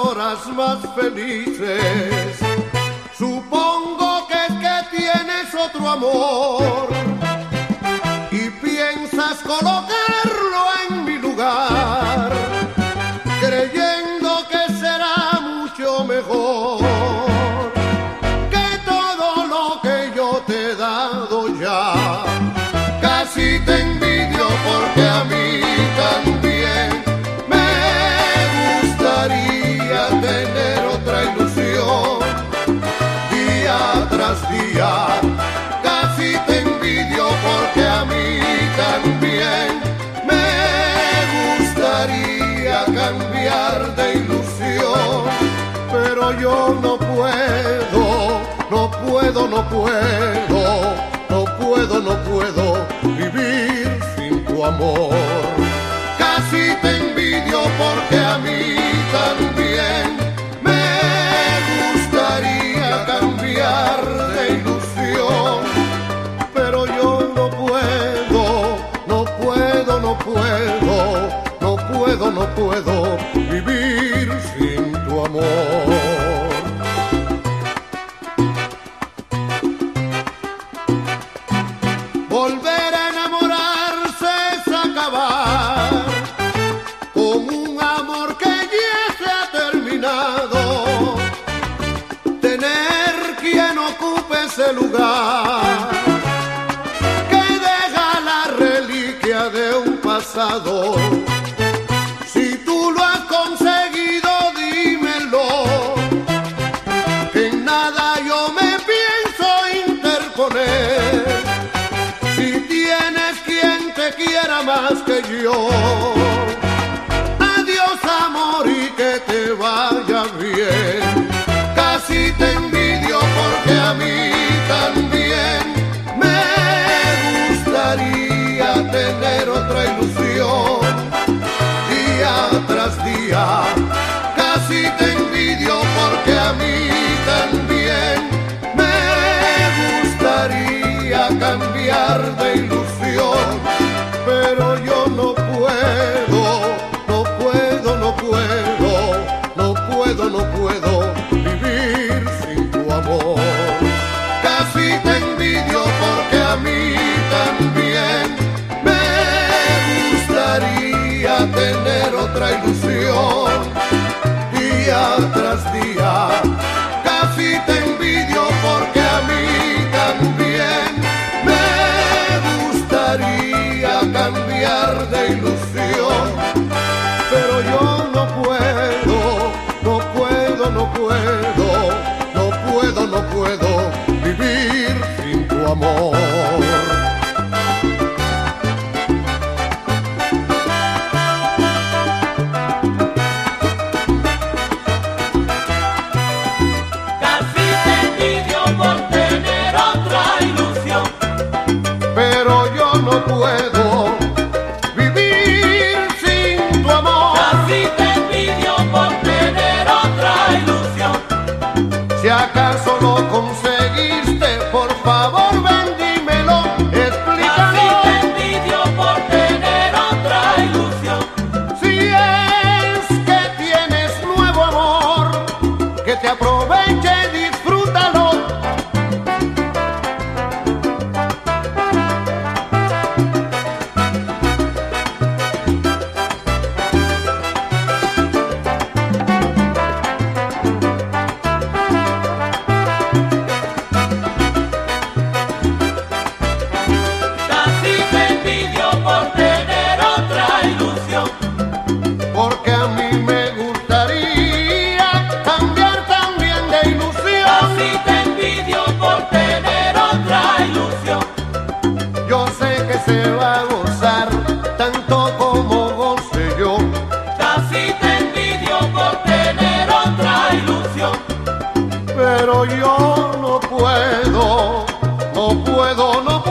horas más felices. Supongo que es que tienes otro amor y piensas colocarlo en mi lugar, creyendo que será mucho mejor que todo lo que yo te he dado ya. Casi te envidio porque a mí también me gustaría tener otra ilusión día tras día. Casi te envidio porque a mí también me gustaría cambiar de ilusión, pero yo no puedo, no puedo, no puedo, no puedo, no puedo vivir sin tu amor. Casi te envidio porque a mí también me gustaría cambiar de ilusión, pero yo no puedo, no puedo, no puedo, no puedo, no puedo vivir sin tu amor. Volver a enamorarse es acabar con un amor que ya se ha terminado. Tener quien ocupe ese lugar que deja la reliquia de un pasado. Si tú lo has conseguido, dímelo, que en nada yo me pienso interponer. Quiera más que yo. Adiós amor y que te vaya bien. Casi te envidio porque a mí también me gustaría tener otra ilusión día tras día. Casi te envidio porque a mí también me gustaría cambiar de ilusión, pero yo no puedo, no puedo, no puedo, no puedo, no puedo vivir sin tu amor. Casi te envidio porque a mí también me gustaría tener otra ilusión día tras día. Casi te envidio porque a mí también me gustaría cambiar de ilusión, pero yo no puedo, no puedo, no puedo, no puedo, no puedo vivir sin tu amor. Pero yo no puedo vivir sin tu amor. Casi te envidio por tener otra ilusión. Si acaso lo conseguiste, por favor ven, dímelo, explícalo. Casi te envidio por tener otra ilusión. Si es que tienes nuevo amor, que te aproveche, disfrútalo. Porque a mí me gustaría cambiar también de ilusión. Casi te envidio por tener otra ilusión. Yo sé que se va a gozar tanto como goce yo. Casi te envidio por tener otra ilusión. Pero yo no puedo, no puedo, no